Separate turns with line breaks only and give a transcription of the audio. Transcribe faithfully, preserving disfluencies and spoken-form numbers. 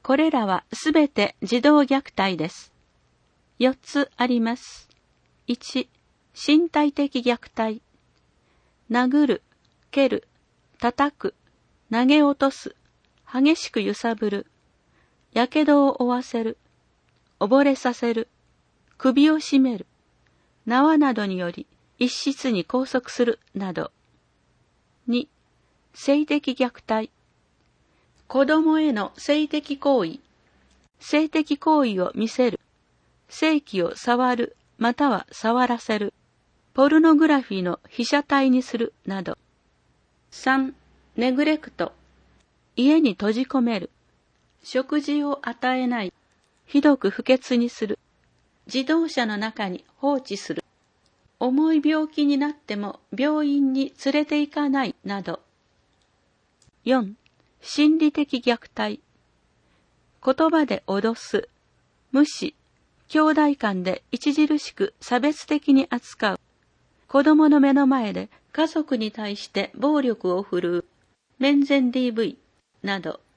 これらはすべて児童虐待です。よっつあります。いち、身体的虐待。殴る、蹴る、叩く、投げ落とす、激しく揺さぶる、やけどを負わせる、溺れさせる、首を絞める、縄などにより一室に拘束するなど。に、性的虐待。子供への性的行為。性的行為を見せる、性器を触るまたは触らせる、ポルノグラフィの被写体にするなど。さん、ネグレクト。家に閉じ込める、食事を与えない、ひどく不潔にする、自動車の中に放置する、重い病気になっても病院に連れて行かないなど。よん、心理的虐待。言葉で脅す、無視、兄弟間で著しく差別的に扱う、子供の目の前で家族に対して暴力を振るう、面前 ディーブイ など。